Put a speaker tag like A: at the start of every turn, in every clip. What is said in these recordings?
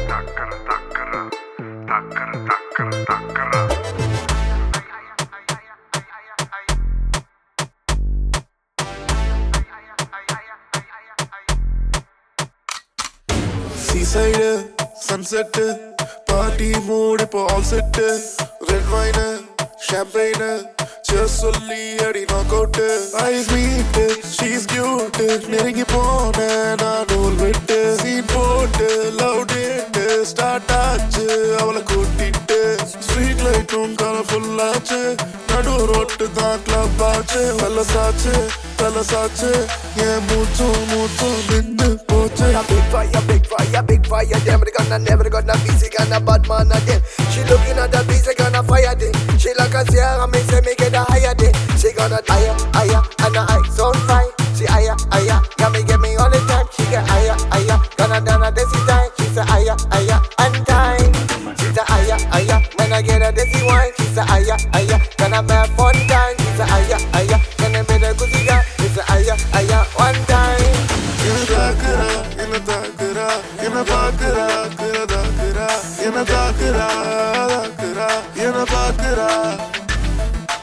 A: Seaside, sunset, party mood இப்போ all set. Red wine, champagne, just சொல்லி அடி knock out. Eyes meet, she's cute, நெருங்கி போனேன் நான் நூல் விட்டு. Scene போட்டு, love date, start ஆச்சு அவளை கூட்டிட்டு. Street light-ம் colourful ஆச்சு, நடு ரோட்டு தான் club ஆச்சு. வெள்ளசாச்சு, என் மூச்சும் நின்று போச்சு.
B: Big fire, never gonna be sick and a bad man again. She looking at the beast, gonna fire them. She like a Sierra, me say me get a higher day. She gonna higher, and her eyes on fire. She higher, get me all the time. She get higher, gonna down a desi time. She say higher, and time. She say higher, when I get a desi wine. She say higher, gonna have fun time. She say higher, gonna be the goosey guy. She say higher, one time.
A: என்ன பாக்குறா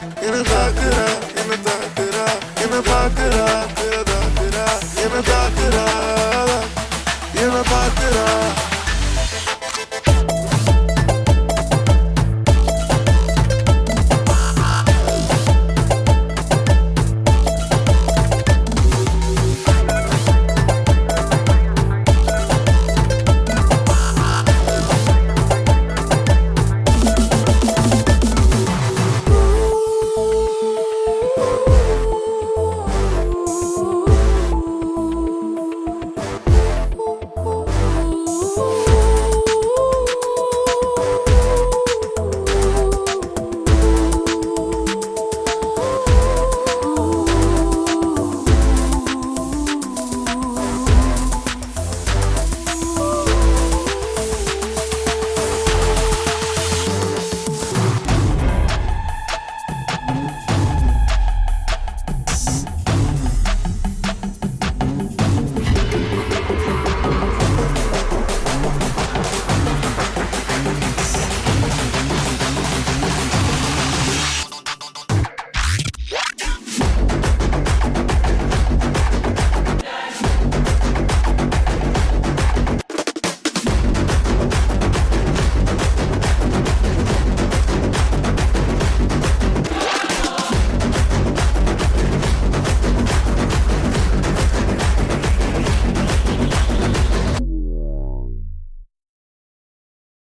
A: என்ன பாக்குறா